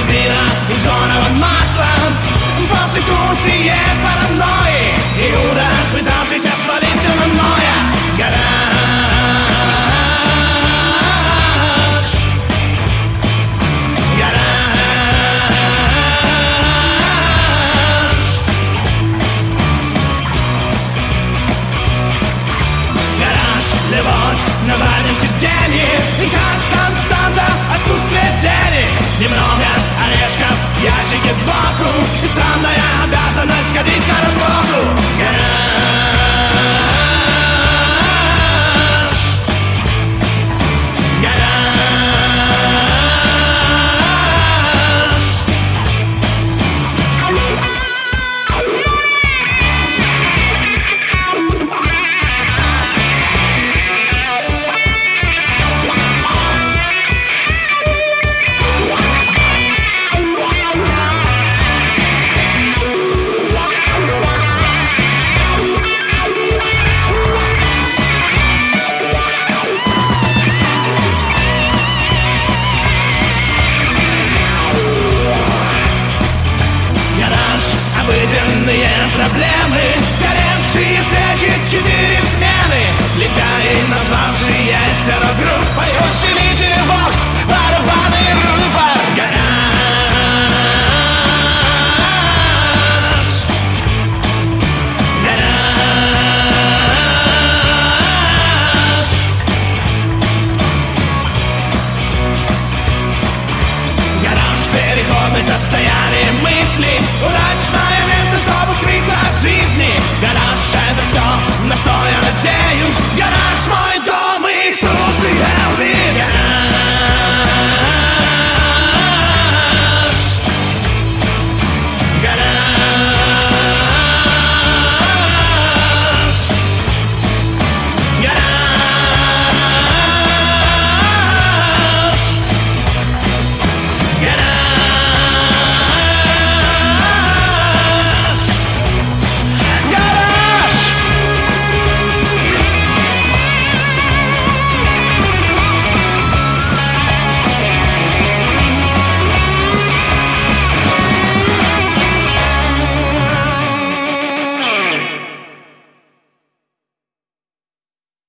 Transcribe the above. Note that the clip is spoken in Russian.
бензина и жженого масла. Послевкусие паранойи, Иуда, пытавшийся свалить все на Ноя. На заднем сиденье, и как константа отсутствие денег. Немного орешков в ящике сбоку, и странная обязанность ходить на работу.